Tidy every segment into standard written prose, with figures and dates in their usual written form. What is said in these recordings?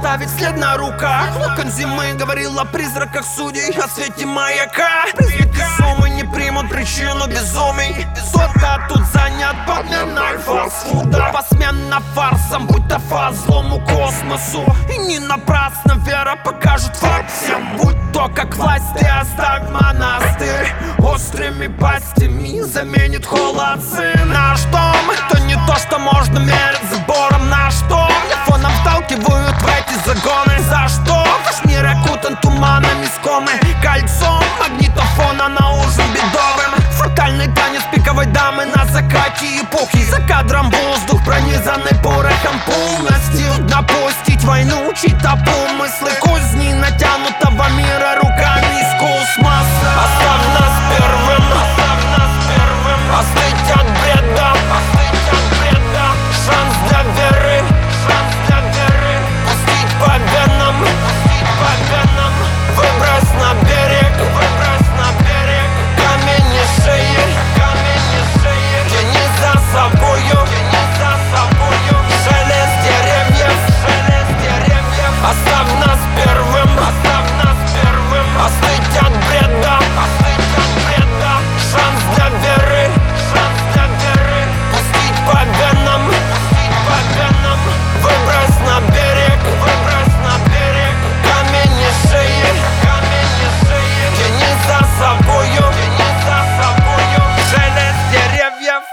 оставить след на руках. Локон зимы говорил о призраках судей, о свете маяка. Призраки суммы не примут причину безумий. Кто-то тут занят подменой фастфуда, посменно фарсом, будто фас злому космосу. И не напрасно вера покажет факт всем. Будь то как власть, ты оставь монастырь. Острыми пастями заменит холод сын. Наш дом — это не то, что можно мерить забором. Наш дом фоном вталкивают в эти загоны. За что? Ваш мир окутан туманами скомы. Кольцом магнитофона на ужин бедовым. Фрутальный танец пиковой дамы на закате эпохи. За кадром воздух, пронизанный порохом полностью. Допустить войну, чьи-то помыслы, кузни натянутого мира руками из космоса. Оставь нас первым, оставь нас первым. Остыть от бреда, остыть от бреда. Шанс для веры, шанс для веры. Пустить по венам, пустить по венам. Выбрось на берег, выбрось на берег. Камень и шеи, камень и шеи. Тяни за собою, тяни за собою. Шелест деревьев, шелест деревьев. Оставь нас первым, оставь нас первым. Остыть от бреда, остыть от бреда. Шанс для веры, шанс для веры. Пустить по венам, пустить по венам. Выбрось на берег, выбрось на берег. Камень и шеи, камень и шеи. Тяни за собою, тяни за собою. Шелест деревьев.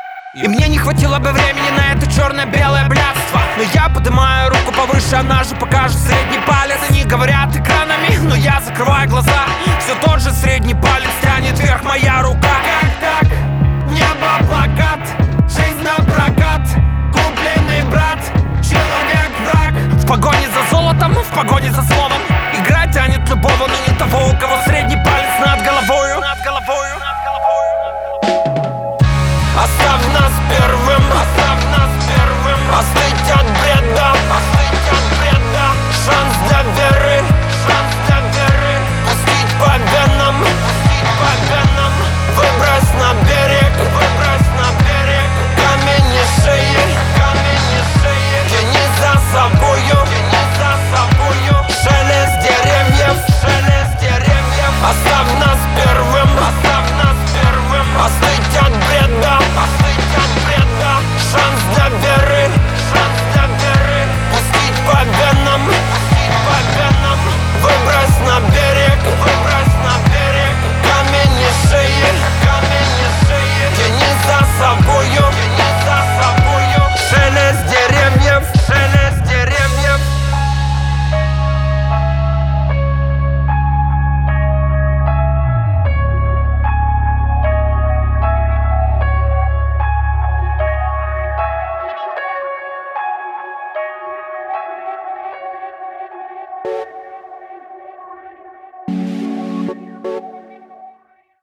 И мне не хватило бы времени на это черно-белое блядство. Но я поднимаю руку повыше, она же покажет средний палец. Они говорят экранами, но я закрываю глаза. Все тот же средний палец тянет вверх моя рука. Как так? Небо плакат, жизнь на прокат. Купленный брат, человек-враг. В погоне за золотом, в погоне за словом. Игра тянет любого, но не того, у кого средний палец.